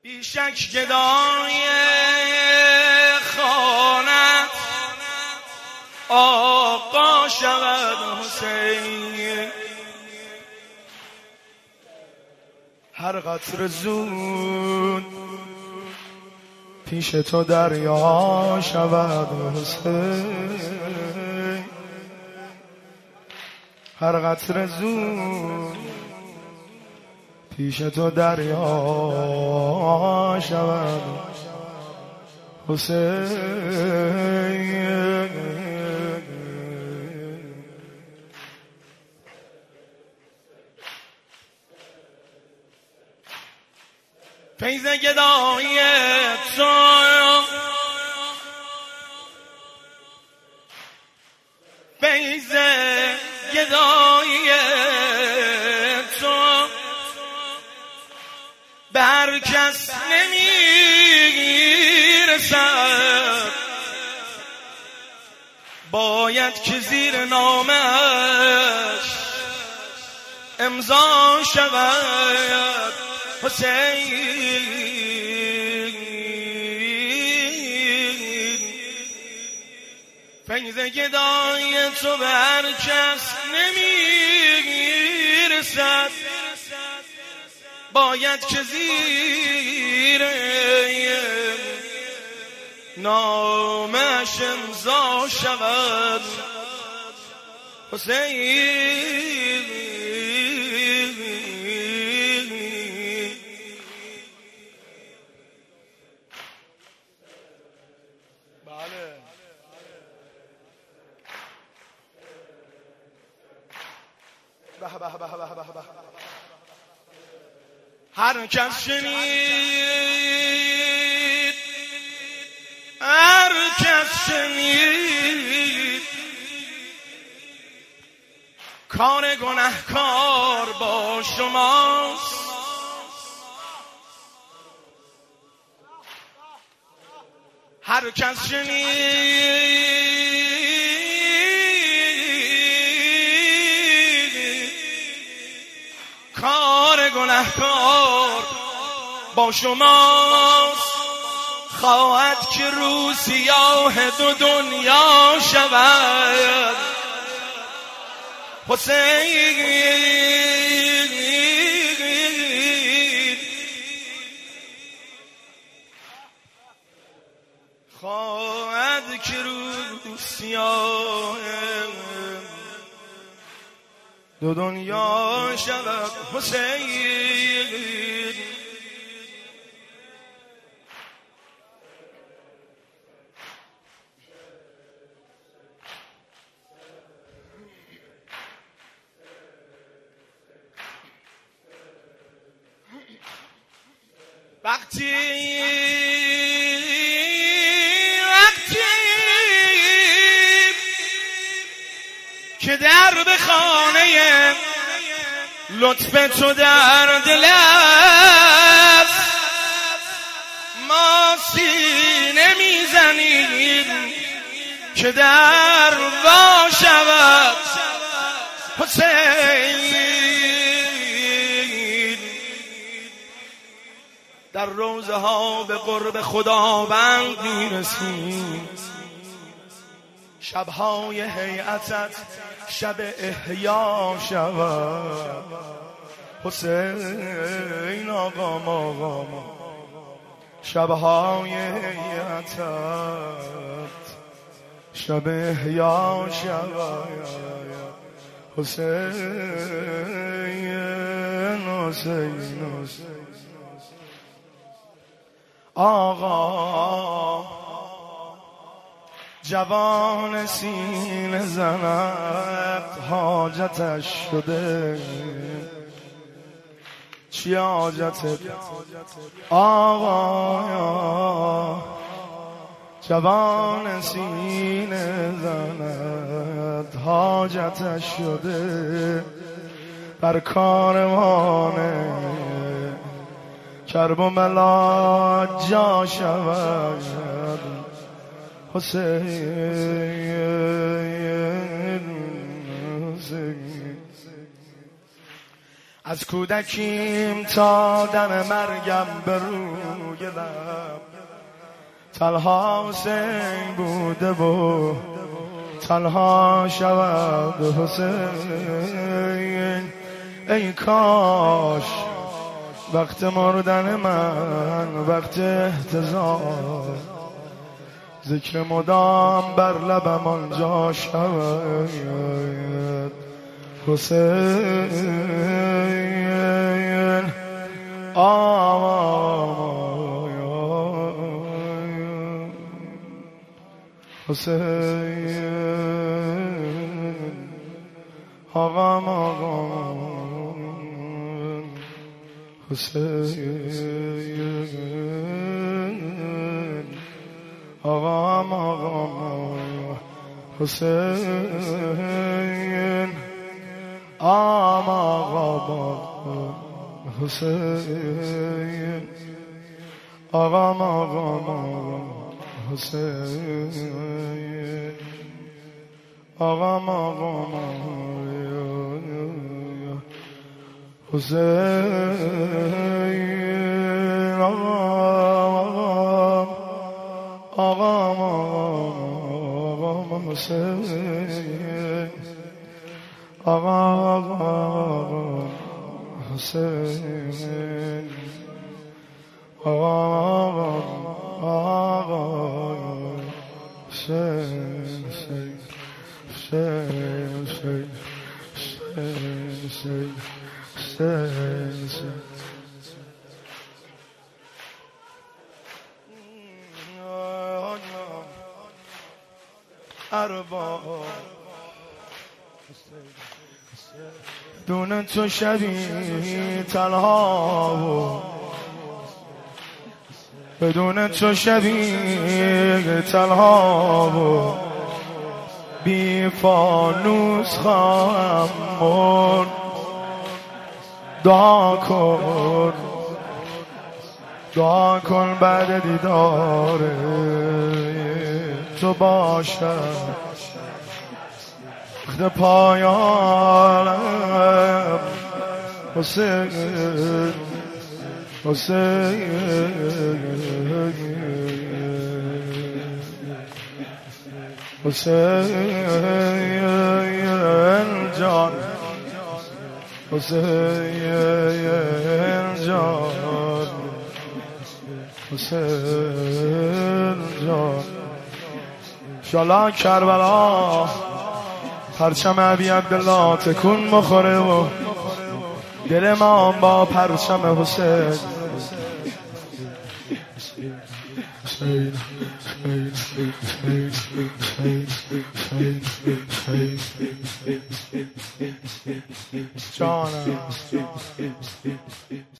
بیشک گدای خانت آقا شود حسین، هر قطره زود پیش تو دریا شود حسین، هر قطره زود پیش تو دریا شود حسین. فیض گدای تو فیض گدای تو به هر کس نمیرسد، باید که زیر نامش امضا شود حسین. فیض گدای تو به هر کس نمیرسد، باید که زیر نامش امضا شود حسین. بله به به به به به به. هر کس شنید، هر کس شنید کار گنهکار با شماست، هر کس شنید کار گنهکار با شماست، خواهد که روز سیاه دو دنیا شود حسین، خواهد که روز سیاه دو دنیا شود حسین. وقتی که در به خانه لطف تو در دل است، ما سینه میزنیم که در وا شود حسین. در روزه ها به قرب خداوند میرسیم، شبهای هیئتت شب احیا شود حسین. آقا ما شبهای هیئتت شب احیا شود حسین. حسین آقا جوان سینه زند حاجتش شده، چی حاجتت آقا؟ جوان سینه زند حاجتش شده، بر کاروانه کرب و ملا جا شود حسین. از کودکیم تا دم مرگم به روی لب تنها حسین بوده و تنها شود حسین. ای کاش وقت مردن من وقت احتضار ذکر مدام بر لبم آنجا شود حسین. حسین آقام حسین آقام حسین آقام حسین آقام حسین آقام حسین آقام حسین آقام حسین دون تو شبی تنها و بدون تو شبی تنها و بی فانوس خواهم مرد. دعا کن بعد دیدار تو باشم وقت پایانم حسین حسین حسین جان حسین جان حسین جان انشالله کربلا پرچم ابی عبدالله تکون بخوره و دل ما با پرچم حسین. جانم